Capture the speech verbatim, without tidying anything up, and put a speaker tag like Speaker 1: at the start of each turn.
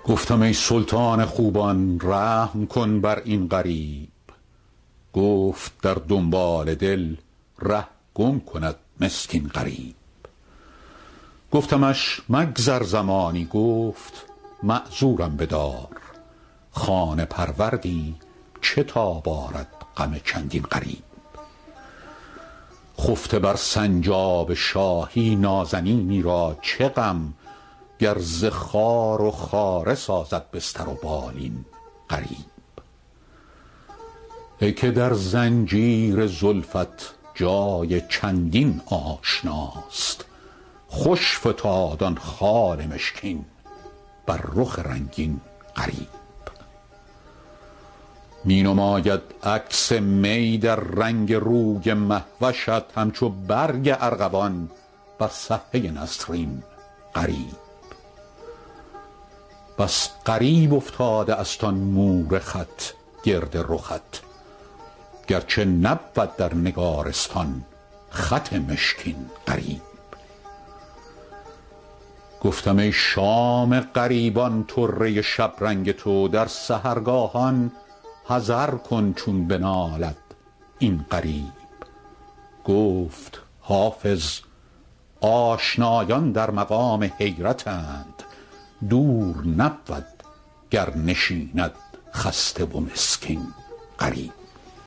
Speaker 1: گفتم ای سلطان خوبان رحم کن بر این غریب. گفت در دنبال دل ره گم کند مسکین غریب. گفتمش مگذر زمانی، گفت معذورم بدار. خانه پروردی چه تاب آرد غم چندین غریب. خفته بر سنجاب شاهی نازنینی را چه غم، گر ز خار و خاره سازد بستر و بالین غریب. ای که در زنجیر زلفت جای چندین آشناست، خوش فتاد آن خال مشکین بر رخ رنگین غریب. می نماید عکس می در رنگ روی مهوشت، همچو برگ ارغوان بر صفحه نسرین غریب. بس غریب افتاده است آن مور خط گرد رخت، گرچه نبود در نگارستان خط مشکین غریب. گفتم ای شام غریبان طره شبرنگ تو، در سحرگاهان حذر کن چون بنالد این غریب. گفت حافظ آشنایان در مقام حیرتند، دور نبود گر نشیند خسته و مسکین غریب.